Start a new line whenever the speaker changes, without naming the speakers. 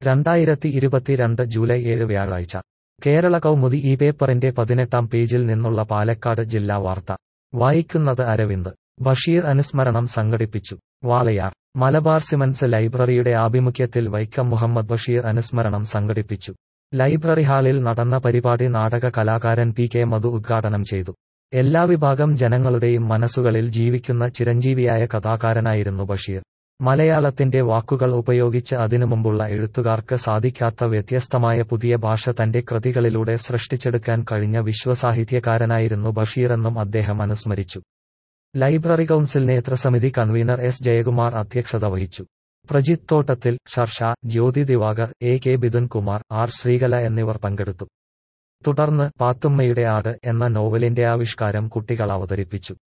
2022 July 7 വ്യാഴാഴ്ച കേരള കൗമുദി ഈ പേപ്പറിന്റെ 18-ാം പേജിൽ നിന്നുള്ള പാലക്കാട് ജില്ലാ വാർത്ത വായിക്കുന്നത് അരവിന്ദ്. ബഷീർ അനുസ്മരണം സംഘടിപ്പിച്ചു. വാളയാർ മലബാർ സിമൻസ് ലൈബ്രറിയുടെ ആഭിമുഖ്യത്തിൽ വൈക്കം മുഹമ്മദ് ബഷീർ അനുസ്മരണം സംഘടിപ്പിച്ചു. ലൈബ്രറി ഹാളിൽ നടന്ന പരിപാടി നാടക കലാകാരൻ പി കെ മധു ഉദ്ഘാടനം ചെയ്തു. എല്ലാ വിഭാഗം ജനങ്ങളുടെയും മനസ്സുകളിൽ ജീവിക്കുന്ന ചിരഞ്ജീവിയായ കഥാകാരനായിരുന്നു ബഷീർ. മലയാളത്തിന്റെ വാക്കുകൾ ഉപയോഗിച്ച് അതിനു മുമ്പുള്ള എഴുത്തുകാർക്ക് സാധിക്കാത്ത വ്യത്യസ്തമായ പുതിയ ഭാഷ തന്റെ കൃതികളിലൂടെ സൃഷ്ടിച്ചെടുക്കാൻ കഴിഞ്ഞ വിശ്വസാഹിത്യകാരനായിരുന്നു ബഷീറെന്നും അദ്ദേഹം അനുസ്മരിച്ചു. ലൈബ്രറി കൗൺസിൽ നേതൃസമിതി കൺവീനർ എസ് ജയകുമാർ അധ്യക്ഷത വഹിച്ചു. Prajith Thottathil, Sharsha, Jyothi Divakar, A K Bidunkumar, R Sreekala എന്നിവർ പങ്കെടുത്തു. തുടർന്ന് പാത്തുമ്മയുടെ ആട് എന്ന നോവലിന്റെ ആവിഷ്കാരം കുട്ടികൾ അവതരിപ്പിച്ചു.